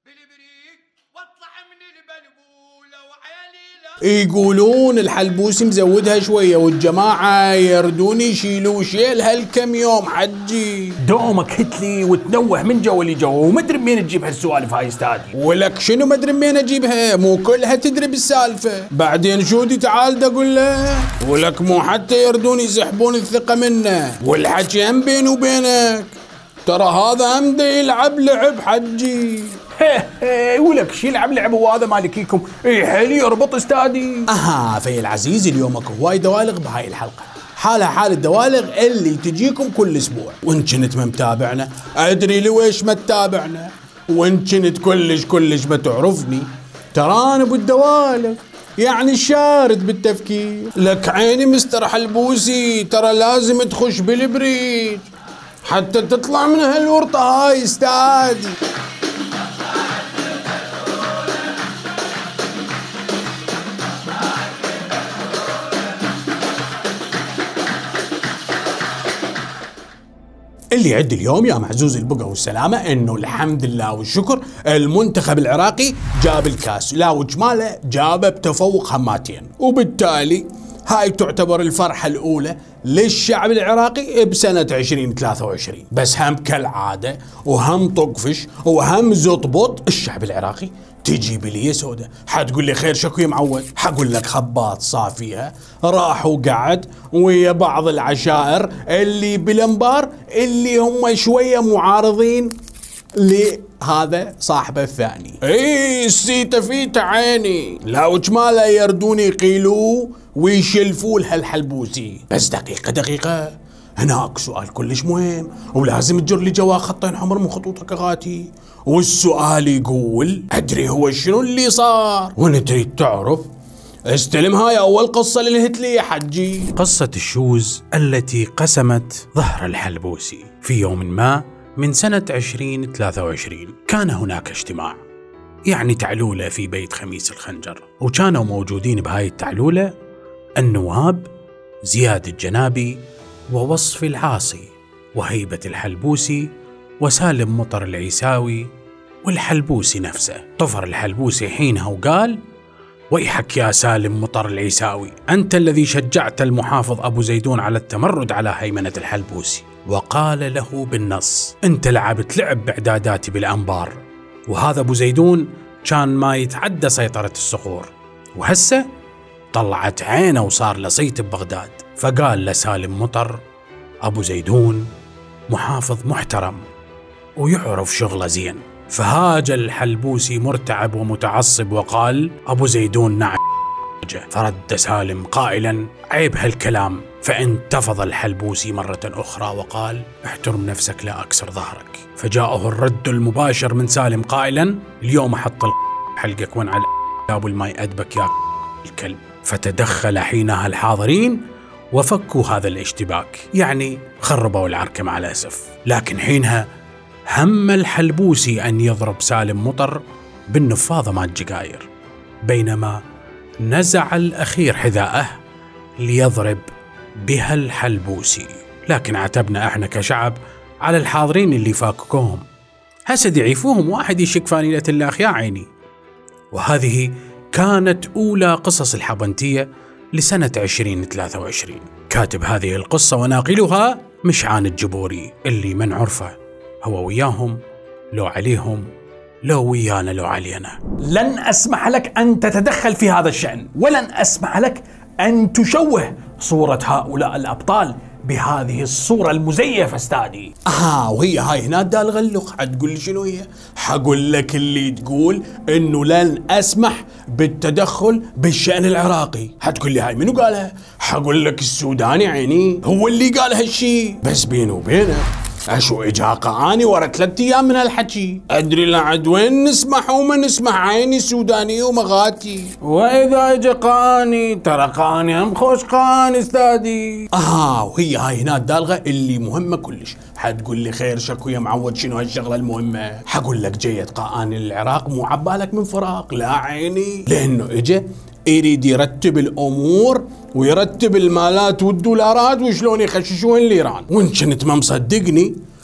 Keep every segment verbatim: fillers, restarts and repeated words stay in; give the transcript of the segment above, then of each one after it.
يقولون الحلبوسي مزودها شوية والجماعة يردون يشيلوا شيل هالكم يوم حجي. دومك هتلي وتنوه من جو لجو ومدري منين تجيب هالسوالف هاي استاذي. ولك شنو مدري منين اجيبها؟ مو كلها تدري بالسالفة. بعدين شودي تعال دقول له ولك مو حتى يردون يسحبون الثقة منه والحكي هم بيني وبينك ترى هذا هم دا يلعب لعب حجي. ولك شي يلعب لعب وهذا مالكيكم يحل يربط استادي. اها في العزيز اليوم اكو هواي دوالغ بهاي الحلقة، حالها حال الدوالغ اللي تجيكم كل اسبوع. وان كنت ما متابعنا ادري لويش ما تتابعنا، وان كنت كلش كلش ما تعرفني ترى انا بالدوالغ يعني شارد بالتفكير. لك عيني مستر حلبوسي ترى لازم تخش بالبريج حتى تطلع من هالورطة هاي استادي. اللي يعد اليوم يا معزوز البقى والسلامة انه الحمد لله والشكر المنتخب العراقي جاب الكاس، لا وجماله جابه بتفوق هماتين، وبالتالي هاي تعتبر الفرحة الأولى للشعب العراقي بسنة عشرين ثلاثة وعشرين. بس هم كالعادة وهم طقفش وهم زطبط الشعب العراقي تجي بليه سودة. حتقول لي خير شكو يا معود؟ حقول لك خباط صافيها راح وقعد ويا بعض العشائر اللي بالانبار اللي هم شوية معارضين لهذا صاحبه الثاني. اي السيته فيته عيني، لا وجماله يردون يقيلوه ويشلفوا لها الحلبوسي. بس دقيقة دقيقة هناك سؤال كلش مهم ولازم تجر لي جواه خطين حمر من خطوطك اغاتي. والسؤال يقول ادري هو شنو اللي صار؟ وان تريد تعرف استلم هاي اول قصة للهتلي يا حجي. قصة الشوز التي قسمت ظهر الحلبوسي. في يوم ما من سنة عشرين ثلاثة وعشرين كان هناك اجتماع، يعني تعلولة في بيت خميس الخنجر، وكانوا موجودين بهاي التعلولة النواب زياد الجنابي ووصف العاصي وهيبة الحلبوسي وسالم مطر العيساوي والحلبوسي نفسه. طفر الحلبوسي حينها وقال ويحك يا سالم مطر العيساوي، أنت الذي شجعت المحافظ أبو زيدون على التمرد على هيمنة الحلبوسي. وقال له بالنص أنت لعبت لعب بإعداداتي بالأنبار، وهذا أبو زيدون كان ما يتعدى سيطرة الصقور، وهسه طلعت عينه وصار لصيت ببغداد. فقال لسالم مطر أبو زيدون محافظ محترم ويعرف شغله زين. فهاج الحلبوسي مرتعب ومتعصب وقال أبو زيدون نعم. فرد سالم قائلا عيب هالكلام، فانتفض الحلبوسي مرة أخرى وقال احترم نفسك لا أكسر ظهرك. فجاءه الرد المباشر من سالم قائلا اليوم أحط حلقك وين على أبو الماي أدبك يا الكلب. فتدخل حينها الحاضرين وفكوا هذا الاشتباك، يعني خربوا العركة مع الأسف. لكن حينها هم الحلبوسي أن يضرب سالم مطر بالنفاضة مع الجقاير، بينما نزع الأخير حذاءه ليضرب بها الحلبوسي. لكن عتبنا احنا كشعب على الحاضرين اللي فاككوهم، هسه يعيفوهم واحد يشك فانيلة الله يا عيني. وهذه كانت أولى قصص الحبنتية لسنة عشرين ثلاثة وعشرين. كاتب هذه القصة وناقلها مشعان الجبوري، اللي من عرفه هو وياهم لو عليهم لو ويانا لو علينا. لن أسمح لك أن تتدخل في هذا الشأن، ولن أسمح لك أن تشوه صورة هؤلاء الأبطال بهذه الصورة المزيفة استاذي. اه وهي هاي هنا دالغ اللغة. حتقول لي شنو هي؟ حقول لك اللي تقول انه لن اسمح بالتدخل بالشأن العراقي. حتقول لي هاي منو قالها؟ حقول لك السوداني عيني هو اللي قال هالشي. بس بيني وبينك اشو اجا قعاني ورا ثلاث ايام من هالحكي. ادري لعد وين نسمح وما نسمح، عيني سوداني ومغاتي. واذا اجا قاني ترى قاني هم خوش قاني استاذي. اه وهي هاي هنا الدالغه اللي مهمه كلش. حتقول لي خير شكو يا معود شنو هالشغله المهمه؟ حقول لك جيت قاني للعراق مو عبالك من فراق، لا عيني، لانه اجا يريد يرتب الامور ويرتب المالات والدولارات وشلون يخششون لإيران. وان كنت ما مصدقني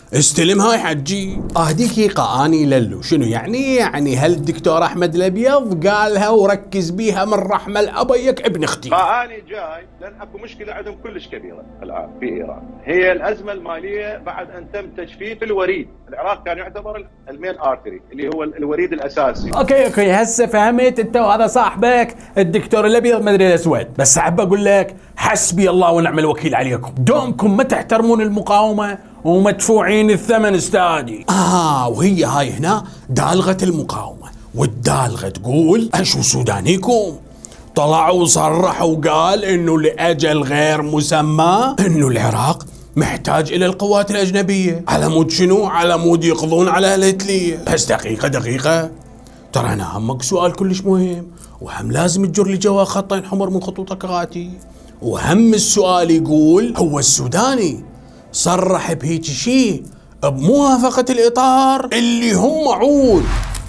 استلمها يا حجي. اه دقيقة اني للو شنو يعني؟ يعني هل الدكتور احمد الابيض قالها وركز بيها من رحمة الابيك ابن اختي؟ فاني جاي لان اكو مشكلة عندهم كلش كبيرة الان في ايران، هي الازمة المالية بعد ان تم تجفيف الوريد. العراق كان يعتبر المين ارتري اللي هو الوريد الاساسي. اوكي اوكي هسه فهمت انت وهذا صاحبك الدكتور الابيض مدري الاسود، بس احب اقول لك حسبي الله ونعم الوكيل عليكم، دومكم ما تحترمون المقاومة ومدفوعين الثمن استادي. اه وهي هاي هنا دالغة المقاومة، والدالغة تقول اشو سودانيكم طلع وصرح وقال انه لاجل غير مسمى انه العراق محتاج الى القوات الاجنبية على مود شنو؟ على مود يقضون على الهتلية. بس دقيقة دقيقة، ترى انا همك سؤال كلش مهم، وهم لازم تجر لي جوا خطين حمر من خطوطك غاتي. وهم السؤال يقول هو السوداني صرح بهيك شيء بموافقة الإطار اللي هم عود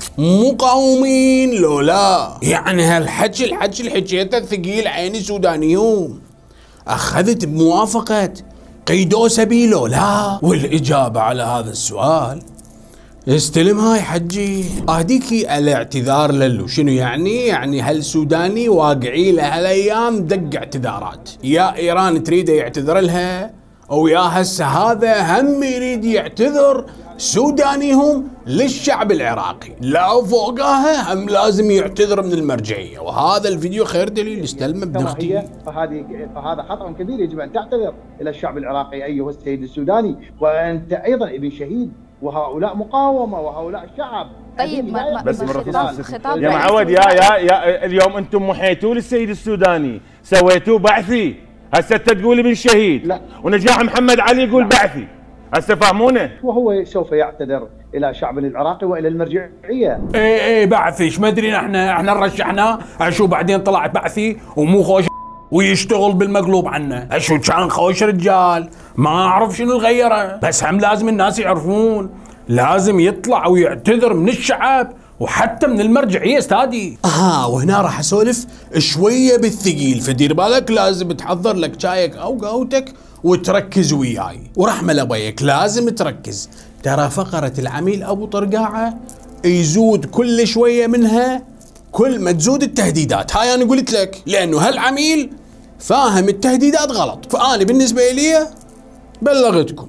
مقاومين لو لا؟ يعني هالحكي الحكي اللي حكيته الثقيل عيني سودانيوم أخذت بموافقة قيدو سبيلو لا؟ والإجابة على هذا السؤال استلم هاي حجي. اهديكي الاعتذار للو شنو يعني؟ يعني هالسوداني واقعي له هالايام دق اعتذارات، يا ايران تريده يعتذر لها او يا هسه هذا هم يريد يعتذر سودانيهم للشعب العراقي، لا فوقها هم لازم يعتذر من المرجعيه. وهذا الفيديو خير دليل استلمه ابن اختي. فهذه فهذا خطأ كبير، يجب ان تعتذر الى الشعب العراقي ايها السيد السوداني، وانت ايضا ابن شهيد، وهؤلاء مقاومه وهؤلاء شعب. طيب ما ما بس خطاب خطاب يا معود يا يا يا اليوم انتم محيتوا للسيد السوداني، سويتوه بعثي، هسه انت تقول ابن شهيد. لا. ونجاح محمد علي يقول لا. بعثي، هسه فهمونه. وهو سوف يعتذر الى شعبنا العراقي والى المرجعيه. اي اي بعثي، ايش مدري احنا احنا رشحناه اشو بعدين طلعت بعثي ومو خوش ويشتغل بالمقلوب عنه، اشو كان خوش رجال ما اعرف شنو الغيره، بس هم لازم الناس يعرفون لازم يطلع ويعتذر من الشعب وحتى من المرجعيه استادي. اه وهنا راح اسولف شويه بالثقيل، فدير بالك لازم تحضر لك شايك او قهوتك وتركز وياي، ورحمه لبيك لازم تركز. ترى فقره العميل ابو طرقاعه يزود كل شويه منها كل ما تزود التهديدات. هاي انا قلت لك لانه هالعميل فاهم التهديدات غلط، فانا بالنسبه لي بلغتكم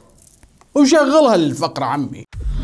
وشغلها الفقره عمي.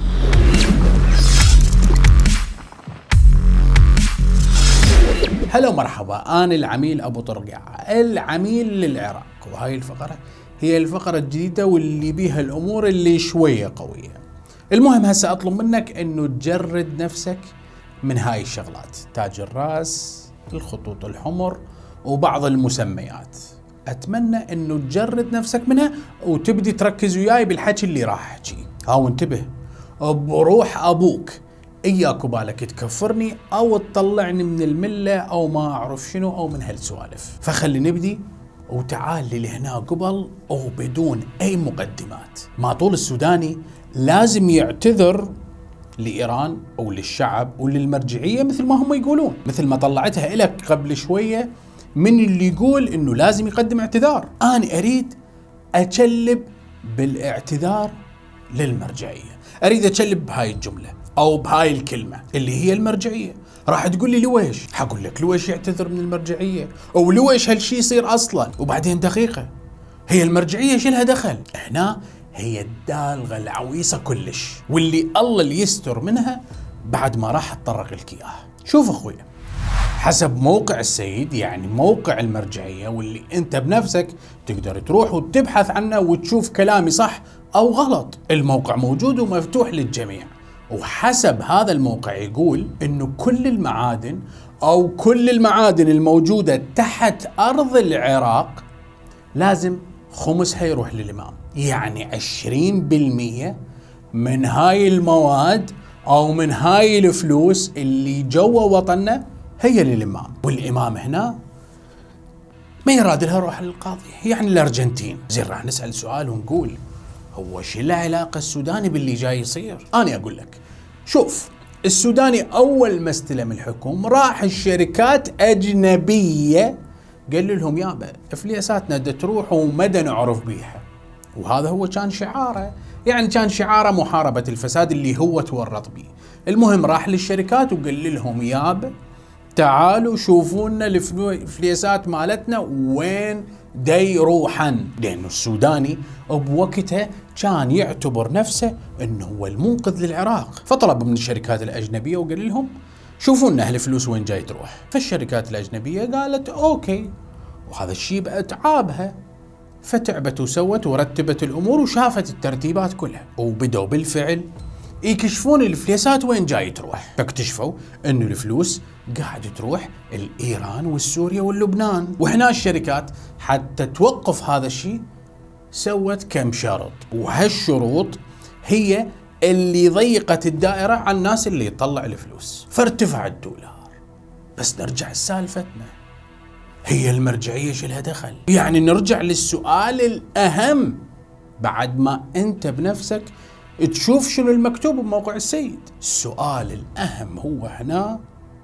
هلا مرحبا، انا العميل ابو طرقاعه، العميل للعراق، وهاي الفقره هي الفقره الجديده واللي بيها الامور اللي شويه قويه. المهم هسه اطلب منك انه تجرد نفسك من هاي الشغلات، تاج الراس، الخطوط الحمر وبعض المسميات. اتمنى انه تجرد نفسك منها وتبدي تركز وياي بالحكي اللي راح احكيه. ها وانتبه بروح ابوك، اياك وبالك تكفرني او تطلعني من المله او ما اعرف شنو او من هالسوالف. فخلي نبدي وتعال لي لهنا قبل وبدون اي مقدمات. ما طول السوداني لازم يعتذر لإيران أو للشعب وللمرجعية مثل ما هم يقولون، مثل ما طلعتها إلك قبل شوية من اللي يقول إنه لازم يقدم اعتذار. أنا أريد أتشلب بالاعتذار للمرجعية، أريد أتشلب بهاي الجملة أو بهاي الكلمة اللي هي المرجعية. راح تقول لي لويش؟ حقول لك لويش يعتذر من المرجعية أو لويش هالشي يصير أصلا. وبعدين دقيقة، هي المرجعية شلها دخل؟ هنا هي الدالغة العويصة كلش، واللي الله اللي يستر منها بعد ما راح اتطرق لك اياها. شوف اخوي، حسب موقع السيد يعني موقع المرجعية واللي انت بنفسك تقدر تروح وتبحث عنه وتشوف كلامي صح او غلط، الموقع موجود ومفتوح للجميع. وحسب هذا الموقع يقول انه كل المعادن او كل المعادن الموجودة تحت ارض العراق لازم خمسها يروح للإمام، يعني عشرين بالمية من هاي المواد أو من هاي الفلوس اللي جوا وطننا هي للإمام. والإمام هنا ما يراد لها روح للقاضي، يعني الأرجنتين. زين راح نسأل سؤال ونقول هو شو له علاقة السوداني باللي جاي يصير؟ أنا أقول لك، شوف السوداني أول ما استلم الحكم راح الشركات أجنبية قال لهم يابا افليساتنا دا تروح ومدى نعرف بيها، وهذا هو كان شعاره يعني كان شعاره محاربة الفساد اللي هو تورط به. المهم راح للشركات وقال لهم يابا تعالوا شوفوا لنا الفليسات مالتنا وين دي روحا، لأنه السوداني بوقتها كان يعتبر نفسه انه هو المنقذ للعراق. فطلب من الشركات الأجنبية وقال لهم شوفوا لنا هالفلوس وين جاي تروح. فالشركات الأجنبية قالت اوكي، وهذا الشيء بقى تعبها، فتعبت وسوت ورتبت الامور وشافت الترتيبات كلها، وبدوا بالفعل يكشفون الفليسات وين جاي تروح. فاكتشفوا انه الفلوس قاعد تروح الايران والسوريا واللبنان. وهنا الشركات حتى توقف هذا الشيء سوت كم شرط، وهالشروط هي اللي ضيقت الدائرة على الناس اللي يطلع الفلوس، فارتفع الدولار. بس نرجع لسالفتنا، هي المرجعية شو لها دخل؟ يعني نرجع للسؤال الأهم بعد ما أنت بنفسك تشوف شنو المكتوب بموقع السيد. السؤال الأهم هو هنا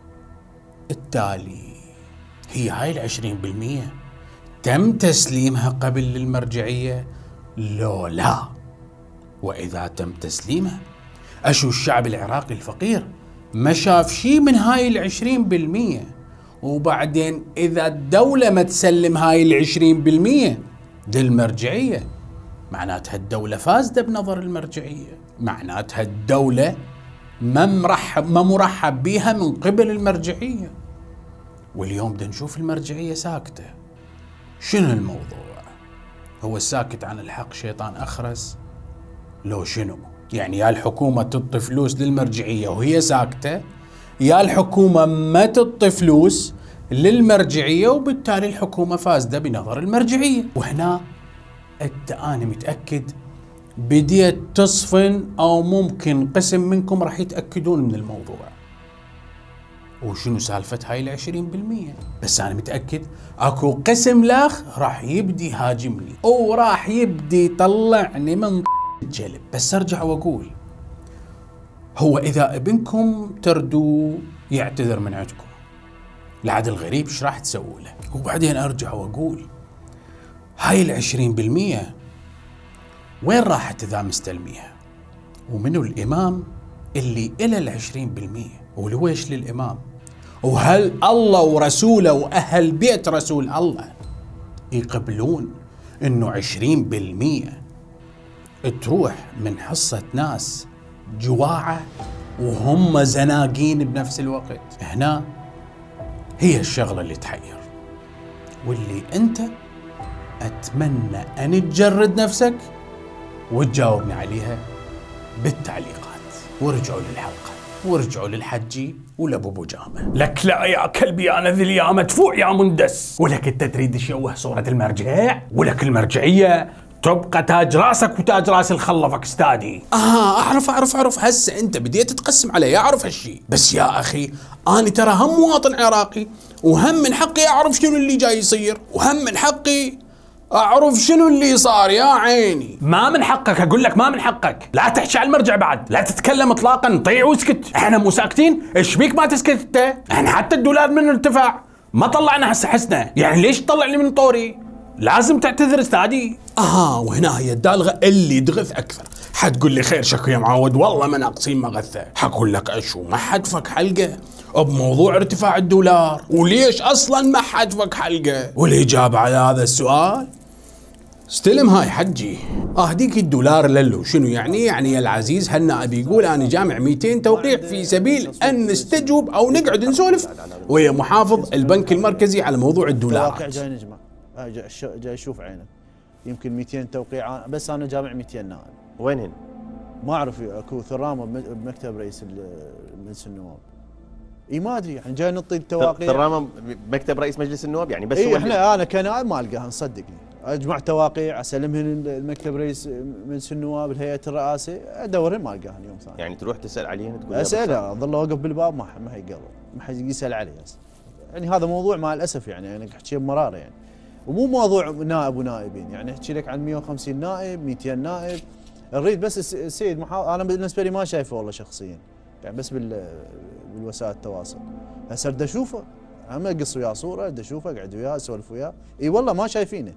التالي، هي هاي العشرين بالمية تم تسليمها قبل للمرجعية لو لا؟ وإذا تم تسليمها أشو الشعب العراقي الفقير ما شاف شي من هاي العشرين بالمية؟ وبعدين إذا الدولة ما تسلم هاي العشرين بالمية للمرجعية معناتها الدولة فاسدة بنظر المرجعية، معناتها الدولة ما مرحب ما مرحب بيها من قبل المرجعية. واليوم بدنا نشوف المرجعية ساكتة. شنو الموضوع؟ هو الساكت عن الحق شيطان أخرس؟ لو شنو؟ يعني يا الحكومة تعطي فلوس للمرجعية وهي ساكتة، يا الحكومة ما تعطي فلوس للمرجعية وبالتالي الحكومة فاسدة بنظر المرجعية. وهنا انت انا متأكد بديت تصفن او ممكن قسم منكم راح يتأكدون من الموضوع وشنو سالفة هاي العشرين بالمية. بس انا متأكد اكو قسم لاخ راح يبدي هاجمني وراح يبدي يطلعني من الجلب. بس ارجع واقول، هو اذا ابنكم تردوا يعتذر من عندكم لعد الغريب ايش راح تسووا له؟ وبعدين ارجع واقول هاي العشرين بالمية وين راحت اذا مستلميها؟ ومنو الامام اللي الى العشرين بالمية؟ ولويش للامام؟ وهل الله ورسوله واهل بيت رسول الله يقبلون انه عشرين بالمية تروح من حصة ناس جواعة وهم زناقين بنفس الوقت؟ هنا هي الشغلة اللي تحير، واللي انت اتمنى ان تجرد نفسك وتجاوبني عليها بالتعليقات. وارجعوا للحلقة وارجعوا للحجي ولابو بوجامة. لك لا يا كلبي انا ذي اليوم مدفوع يا مندس. ولك انت تريد تشوه صورة المرجع؟ ولك المرجعية تبقى تاج راسك وتاج راس الخلفك استادي. اه اعرف اعرف اعرف هسه انت بديت تقسم علي، اعرف هالشي. بس يا اخي انا ترى هم مواطن عراقي وهم من حقي اعرف شنو اللي جاي يصير، وهم من حقي اعرف شنو اللي صار يا عيني. ما من حقك اقول لك، ما من حقك. لا تحكي على المرجع بعد، لا تتكلم اطلاقا، طيع واسكت. احنا مو ساكتين؟ ايش بيك ما تسكت انت؟ احنا حتى الدولار من ارتفاع ما طلعنا هسه حسنا، يعني ليش تطلعني من طوري؟ لازم تعتذر استادي. اه وهنا هي الدالغه اللي تغث اكثر. حتقول لي خير شكو يا معود والله ما ناقصين مغثه. حقول لك اشو ما حد فك حلقه بموضوع ارتفاع الدولار، وليش اصلا ما حد فك حلقه؟ والاجابه على هذا السؤال استلم هاي حجي. اهديك الدولار للو شنو يعني؟ يعني يا العزيز هالنائب يقول انا جامع مئتين توقيع في سبيل ان نستجوب او نقعد نسولف ويا محافظ البنك المركزي على موضوع الدولارات. جاي نجمع جاي اشوف عينك يمكن مئتين توقيع، بس انا جامع مئتين نائب. وينهن؟ ما اعرف، اكو ثرامه بمكتب رئيس مجلس النواب. اي ما ادري يعني جاي نطي التواقيع. ثرامه بمكتب رئيس مجلس النواب يعني؟ بس اي احنا انا كنائب ما القاها صدقني. اجمع تواقيع اسلمهن المكتب رئيس مجلس النواب الهيئه الرئاسه ادورهن ما القاهن يوم ثاني. يعني تروح تسال عليهن تقول اساله اظل اوقف بالباب ما ما حيقرب، ما حد يسال علي هسه. يعني هذا موضوع مع الاسف يعني انا احكي بمراره يعني. ومو موضوع نائب ونائبين، يعني احكي لك عن مئة وخمسين نائب مئتين نائب. نريد بس السيد محافظ، انا بالنسبه لي ما شايفه والله شخصيا يعني، بس بال بالوسائل التواصل. هسه بدي اشوفه، اما اقص وياه صوره بدي اشوفه اقعد وياه اسولف وياه. اي والله ما شايفينه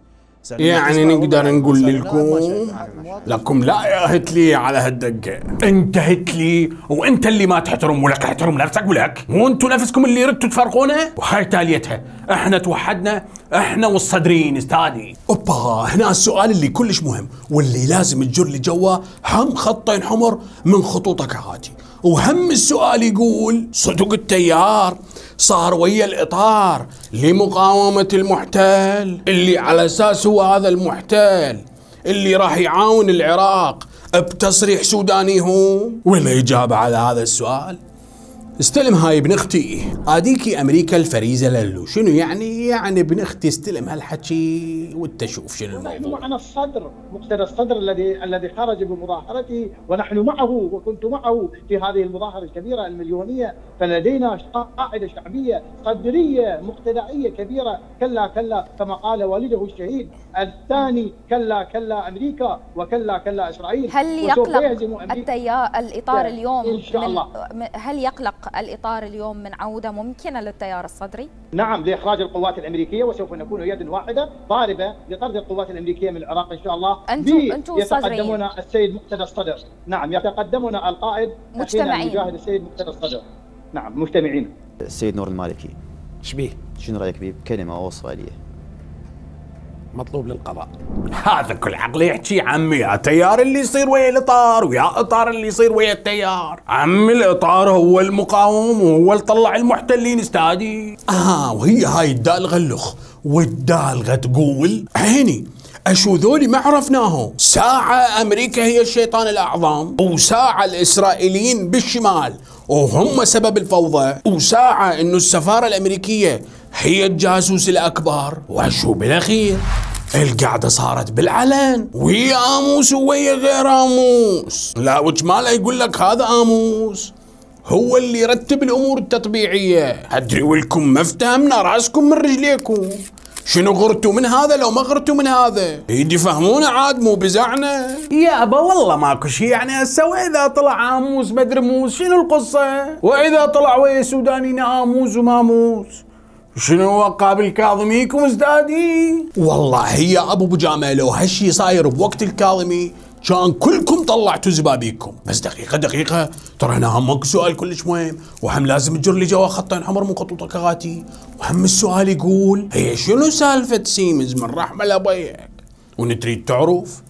يعني نقدر نقول لكم لكم لا يا هتلي على هالدقة. انت هتلي وانت اللي ما تحترم ولك احترم نفسك ولك، مو انتوا نفسكم اللي ردتوا تفرقونه، وهاي تاليتها احنا توحدنا احنا والصدرين استاذي. اوبا هنا السؤال اللي كلش مهم واللي لازم تجر لي جواه هم خطين حمر من خطوطك هاتي، وهم السؤال يقول صدق التيار صار ويا الإطار لمقاومة المحتل اللي على أساس هو هذا المحتل اللي راح يعاون العراق بتصريح سوداني هو؟ ولا إجابة على هذا السؤال؟ استلم هاي ابن اختي اديكي امريكا الفريزه للو. شنو يعني؟ يعني ابن اختي استلم هالحكي وانت شوف شنو الموضوع. نحن معنا الصدر، مقتدى الصدر الذي الذي خرج بمظاهرته ونحن معه وكنت معه في هذه المظاهره الكبيره المليونيه، فلدينا قاعده شعبيه صدريه مقتدائيه كبيره. كلا كلا كما قال والده الشهيد الثاني، كلا كلا امريكا وكلا كلا اسرائيل. هل يقلق التيار الاطار اليوم ان شاء الله؟ هل يقلق الإطار اليوم من عودة ممكنة للتيار الصدري؟ نعم، لإخراج القوات الأمريكية، وسوف نكون يد واحدة ضاربة لطرد القوات الأمريكية من العراق إن شاء الله. أنتم أنتم يتقدمنا السيد مقتدى الصدر. نعم، يتقدمنا القائد مجتمعين المجاهد السيد مقتدى الصدر. نعم مجتمعين. السيد نور المالكي، ايش بيه؟ شنو رأيك بيه بكلمة أو وصفة ليه؟ مطلوب للقضاء. هذا كل عقل يحكي عمي يا تيار اللي يصير ويا الاطار ويا اطار اللي يصير ويا التيار. عمي الاطار هو المقاوم وهو اللي طلع المحتلين استادي. اه وهي هاي الدالغه اللخ والدالغه تقول عيني اشو ذولي ما عرفناهم. ساعة امريكا هي الشيطان الاعظم، وساعة الاسرائيليين بالشمال وهم سبب الفوضى، وساعة انه السفارة الامريكية هي الجاسوس الاكبر، وشو بالاخير القعدة صارت بالعلن ويا اموس ويا غير اموس. لا وجماله يقول لك هذا اموس هو اللي يرتب الامور التطبيعية. ادري ولكم ما افتهمنا راسكم من رجليكم. شنو غرتوا من هذا لو ما غرتوا من هذا؟ يدي فهمونا عاد مو بزعنا. يابا والله ماكو شي، يعني هسه واذا طلع اموس مدري موس شنو القصة؟ واذا طلع ويا سودانيين اموس وماموس شنو وقع بالكاظميكم ازدادي؟ والله يا ابو بجامه لو هالشي صاير بوقت الكاظمي كان كلكم طلعتوا زبابيكم. بس دقيقه دقيقه ترى انا همك سؤال كلش مهم، وهم لازم تجر لي جوا خطين حمر من خطوطك غاتي. وهم السؤال يقول هي شنو سالفه سيمنز من رحمه لابيك؟ ونتريد تعرف؟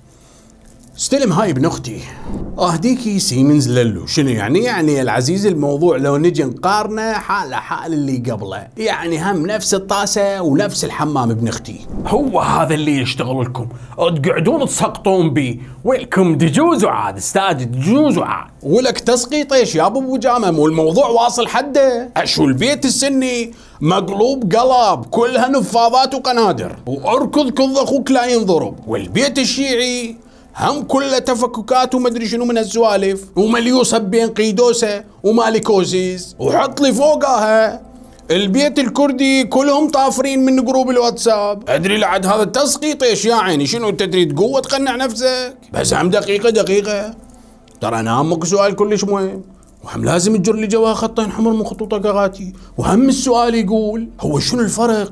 استلم هاي ابن اختي اهديكي سيمنز للو. شنو يعني؟ يعني يا العزيز الموضوع لو نجي نقارنه حاله حال اللي قبله، يعني هم نفس الطاسه ونفس الحمام ابن اختي. هو هذا اللي يشتغل لكم تقعدون تسقطون بيه، ويلكم تجوزوا عاد استاذ تجوزوا عاد. ولك تسقيط ايش يا ابو بجامه؟ مو الموضوع واصل حده. اشو البيت السني مقلوب قلب كلها نفاضات وقنادر، واركض كض اخوك لا ينضرب. والبيت الشيعي هم كله تفككات ومدري شنو من السوالف، ومليوصه بين قيدوسه ومالكوزيز، وحط لي فوقها البيت الكردي كلهم طافرين من جروب الواتساب. ادري لعد هذا التسقيط ايش يا عيني؟ شنو انت تريد قوه تقنع نفسك؟ بس هم دقيقه دقيقه ترى انا همك سؤال كلش مهم، وهم لازم تجر لي جوا خطين حمر من خطوطك غاتي. وهم السؤال يقول هو شنو الفرق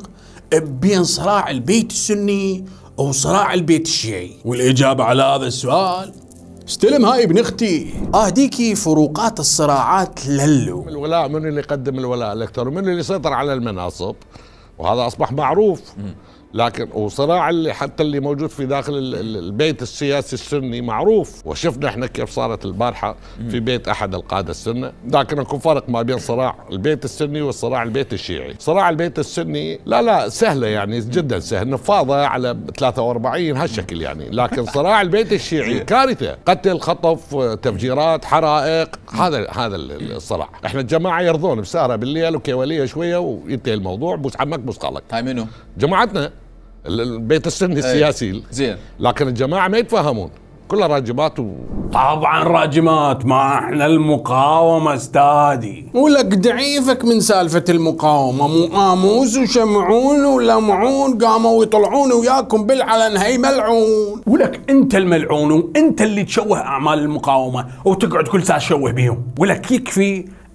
بين صراع البيت السني وصراع البيت الشيعي؟ والإجابة على هذا السؤال استلم هاي ابن اختي اهديكي فروقات الصراعات للو. الولاء من اللي يقدم الولاء الاكثر ومن اللي يسيطر على المناصب، وهذا اصبح معروف. لكن وصراع اللي حتى اللي موجود في داخل البيت السياسي السني معروف، وشفنا احنا كيف صارت البارحه في بيت احد القاده السنه. لكن اكو فرق ما بين صراع البيت السني وصراع البيت الشيعي. صراع البيت السني لا لا سهله يعني جدا سهل، نفاضه على ثلاثة وأربعين هالشكل يعني. لكن صراع البيت الشيعي كارثه، قتل خطف تفجيرات حرائق، هذا هذا الصراع. احنا الجماعه يرضون بسهره بالليل وكيوليه شويه وينتهي الموضوع، بوس عمك بوس خالك. هاي منو؟ جماعتنا البيت السني السياسي. زين. لكن الجماعه ما يتفاهمون، كلها راجمات و... طبعا راجمات، ما احنا المقاومه استادي. ولك دعيفك من سالفه المقاومه، مو اموس وشمعون ولمعون قاموا يطلعون وياكم بالعلن هي ملعون. ولك انت الملعون وانت اللي تشوه اعمال المقاومه وتقعد كل ساعه تشوه بيهم. ولك يكفي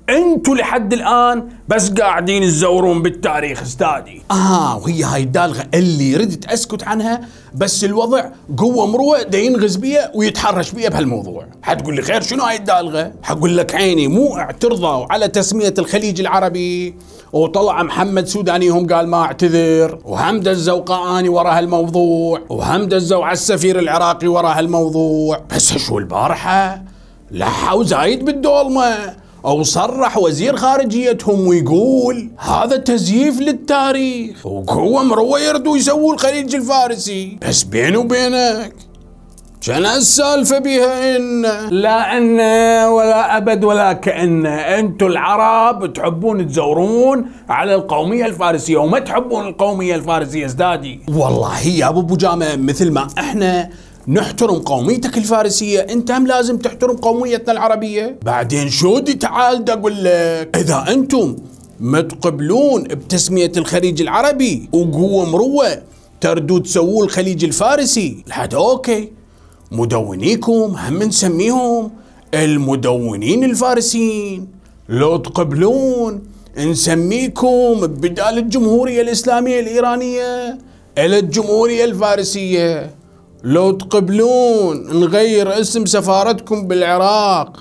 انتوا لحد الان بس قاعدين تزورون بالتاريخ استاذي. اه وهي هاي الدالغه اللي ردت اسكت عنها، بس الوضع قوه مروه دا ينغز بيها ويتحرش بيها بهالموضوع. حتقول لي خير شنو هاي الدالغه؟ حقول لك عيني مو اعترضوا على تسميه الخليج العربي، وطلع محمد سوداني هم قال ما اعتذر، وهم دزوا قااني ورا هالموضوع، وهم دزوا على السفير العراقي ورا هالموضوع. بس شو البارحه لحوا زايد بالدولمه، أو صرح وزير خارجيتهم ويقول هذا تزييف للتاريخ وقوة مروة يردوا يسووا الخليج الفارسي. بس بيني وبينك كان السالفة بيها إن لا إن ولا أبد ولا كأن. أنتوا العرب تحبون تزورون على القومية الفارسية وما تحبون القومية الفارسية ازدادي. والله يا أبو بجامة مثل ما إحنا نحترم قوميتك الفارسية، انت هم لازم تحترم قوميتنا العربية. بعدين شو دي تعال دا اقول لك، اذا انتم ما تقبلون بتسمية الخليج العربي وقوة مروة تردوا تسووا الخليج الفارسي، لحد اوكي مدونيكم هم نسميهم المدونين الفارسيين. لو تقبلون نسميكم بدال الجمهورية الإسلامية الإيرانية إلى الجمهورية الفارسية. لو تقبلون نغير اسم سفارتكم بالعراق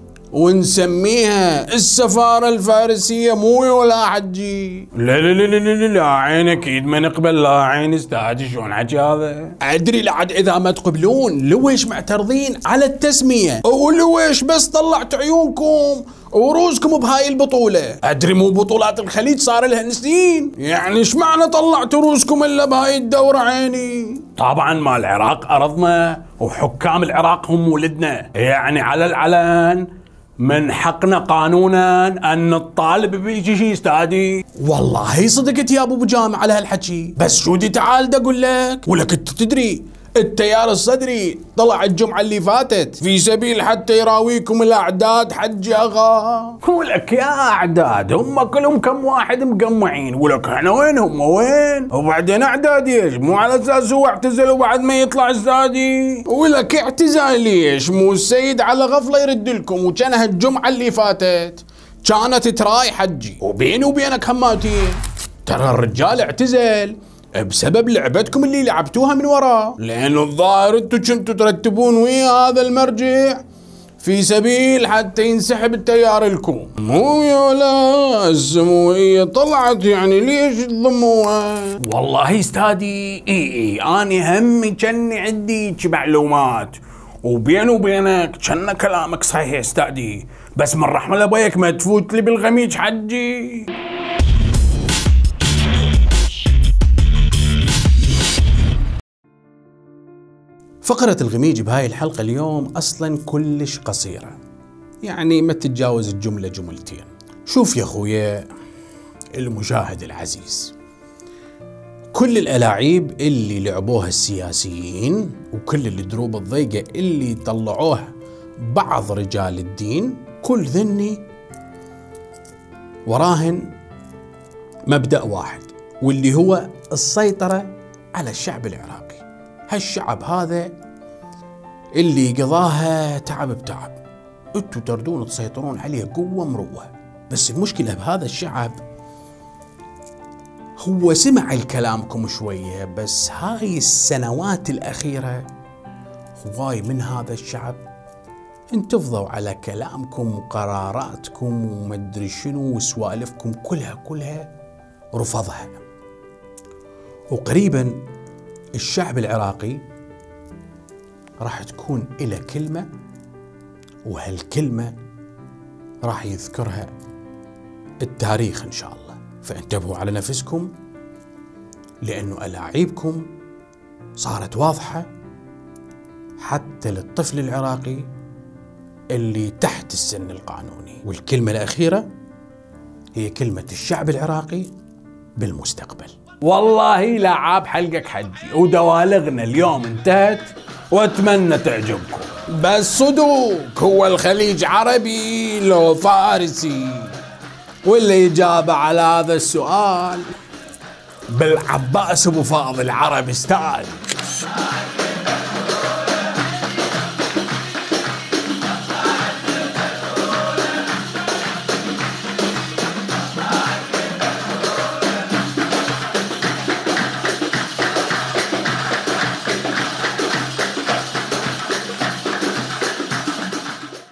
ونسميها السفارة الفارسية مو ولا حجي. لا لا لا لا لا عين اكيد ما نقبل. لا عين استاذ شلون حكي هذا؟ ادري لعد اذا ما تقبلون لويش معترضين على التسمية، ولويش بس طلعت عيونكم وروسكم بهاي البطولة. ادري مو بطولات الخليج صار لها سنين، يعني ايش معنى طلعتوا روسكم الا بهاي الدورة عيني؟ طبعا ما العراق ارضنا وحكام العراق هم ولدنا، يعني على العلن من حقنا قانونا ان نطالب بشي شي استاذي. والله صدقت يا ابو بجامع على هالحكي، بس شو دي تعال دا اقول لك، ولا كنت تدري التيار الصدري طلع الجمعة اللي فاتت في سبيل حتى يراويكم الأعداد حج أغا. ولك يا أعداد هم كلهم كم واحد مقمعين، ولك احنا وين هم وين؟ وبعدين أعداد ايش؟ مو على أساس هو اعتزل وبعد ما يطلع استاذي؟ ولك اعتزال ليش؟ مو السيد على غفلة يرد لكم، وكان هالجمعة اللي فاتت كانت تراي حجي، وبيني وبينك هماتين ترى الرجال اعتزل بسبب لعبتكم اللي لعبتوها من وراه، لأنه الظاهر انتو كنتوا ترتبون ويا هذا المرجع في سبيل حتى ينسحب التيار لكم. مو يا لا السموية طلعت، يعني ليش تضموها؟ والله استاذي اي اي اني همي كني عندي معلومات، وبيني وبينك كان كلامك صحيح استاذي، بس من رحمة ابويك ما تفوت لي بالغميج حجي. فقرة الغميج بهاي الحلقة اليوم أصلا كلش قصيرة، يعني ما تتجاوز الجملة جملتين. شوف يا خويا المشاهد العزيز، كل الألاعيب اللي لعبوها السياسيين وكل الدروب الضيقة اللي طلعوها بعض رجال الدين، كل ذني وراهن مبدأ واحد، واللي هو السيطرة على الشعب العراقي. هالشعب هذا اللي قضاها تعب بتعب، انتوا تردون تسيطرون عليه قوة مروة. بس المشكلة بهذا الشعب هو سمع الكلامكم شوية، بس هاي السنوات الأخيرة هواي من هذا الشعب انتفضوا على كلامكم وقراراتكم ومدري شنو وسوالفكم كلها كلها رفضها. وقريبا الشعب العراقي راح تكون إلى كلمة، وهالكلمة راح يذكرها التاريخ إن شاء الله. فانتبهوا على نفسكم، لأنه ألاعيبكم صارت واضحة حتى للطفل العراقي اللي تحت السن القانوني. والكلمة الأخيرة هي كلمة الشعب العراقي بالمستقبل. والله لا عاب حلقك حجي، ودوالغنا اليوم انتهت واتمنى تعجبكم. بس صدوق هو الخليج عربي لو فارسي؟ واللي إجابة على هذا السؤال بالعباس أبو فاضل عربي ستايل.